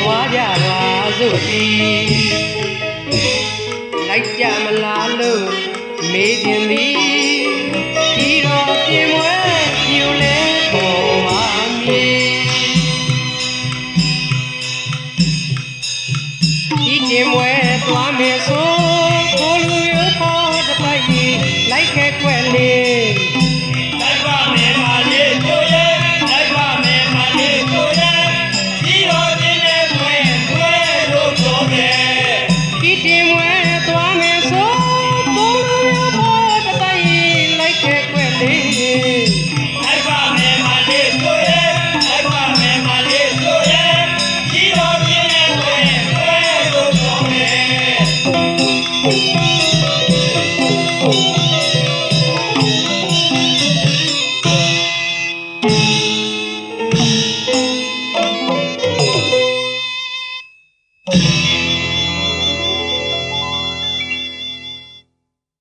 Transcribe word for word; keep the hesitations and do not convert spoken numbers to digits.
သွားကြပါစို့ဒီလိုက်ကြမလားလို့မေးခြင်းသည်ဒီတော့ပြင်ဝဲပြိုလဲပေါ်ပါမည်ဒီတင်ဝဲသွားမယ်ဆိုကိုလူရဖို့တပိုက်ကြီးလိုက်ခဲကွက်လေးလိုက်ပါမယ်မလေးတို့ရဲ့လိုက်ပါမယ်မလေးတို့ရဲ့ဒီတော့ဒီနဲ့တွဲတွဲလို့ပြောခဲ့ဒီတင်ဝဲသွားမယ်ဆိုကိုလူရဖို့တပိုက်ကြီးလိုက်ခဲကွက်လေးလိုက်ပါမယ်မလေးတို့ရဲ့လိုက်ပါမယ်မလေးတို့ရဲ့ဒီတော့ဒီနဲ့တွဲတွဲလို့ပြောခဲ့။